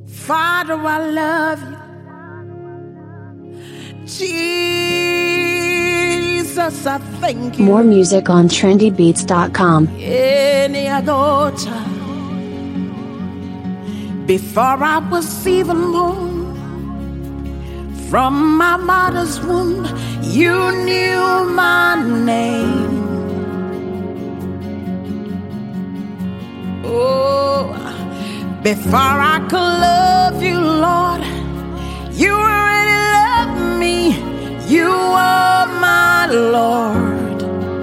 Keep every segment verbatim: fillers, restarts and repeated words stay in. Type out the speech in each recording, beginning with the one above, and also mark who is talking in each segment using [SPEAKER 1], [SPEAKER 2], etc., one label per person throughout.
[SPEAKER 1] Father, I love you. Jesus, I thank you.
[SPEAKER 2] More music on trendy beats dot com.
[SPEAKER 1] Any other time, before I was even born, from my mother's womb, you knew my name. Oh, before I could love you, Lord, you already loved me. You are my Lord.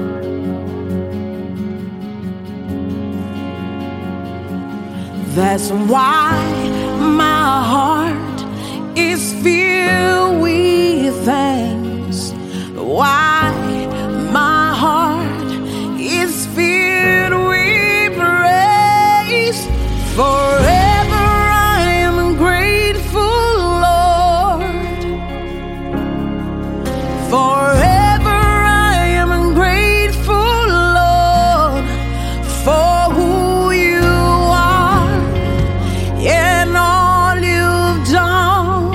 [SPEAKER 1] That's why my heart is filled with thanks. Why my heart is filled with praise. Forever I am grateful, Lord. Forever I am grateful, Lord, for who you are and all you've done.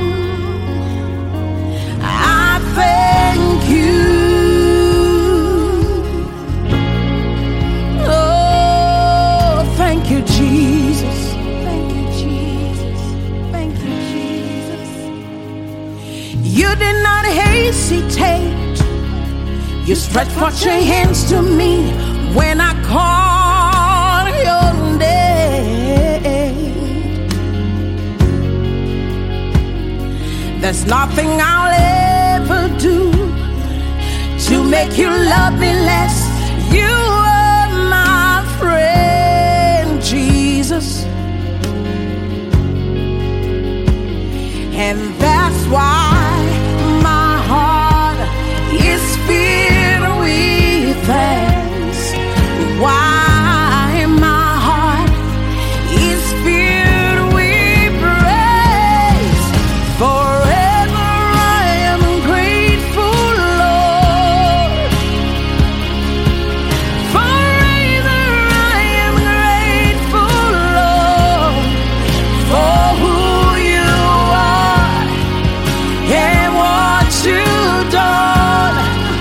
[SPEAKER 1] I thank you. Oh, thank you, Jesus. Thank you, Jesus. Thank you, Jesus. You did not hesitate. You stretched forth your hands to me when I called your name. There's nothing I'll ever do to make you love me less. You are my friend, Jesus. And that's why my heart is filled with thanks. Why my heart is filled with praise. Forever I am grateful, Lord. Forever I am grateful, Lord, for who you are and what you've done.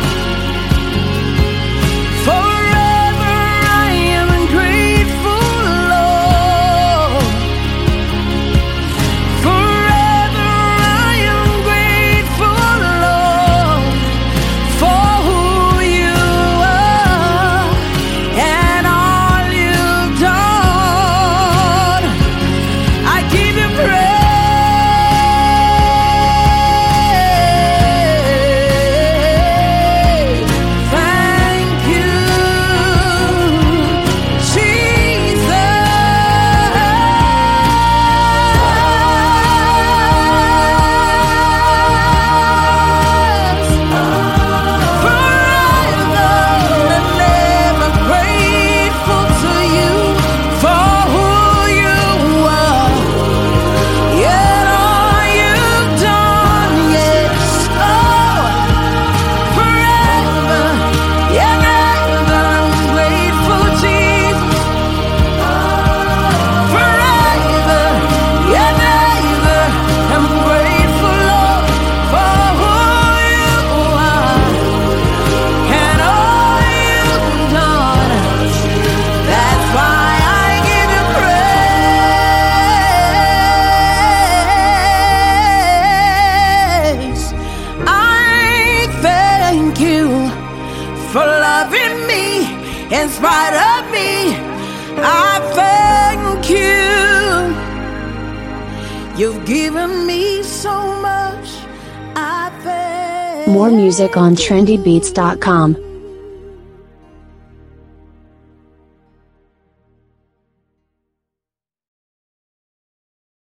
[SPEAKER 1] Forever I am grateful, Lord. Forever I am grateful, Lord, for who you are and all you've done. I give you praise. Thank you, Jesus. Forever and ever grateful to you for who you are. Yet all you've done, yes, oh, forever and ever I'm grateful, Jesus. Forever and ever I'm grateful, Lord, for who you are and all you've done. That's why I give you praise. I thank you for loving me in spite of me. I thank you. You've given me so much. I thank
[SPEAKER 2] More music on trendy beats dot com.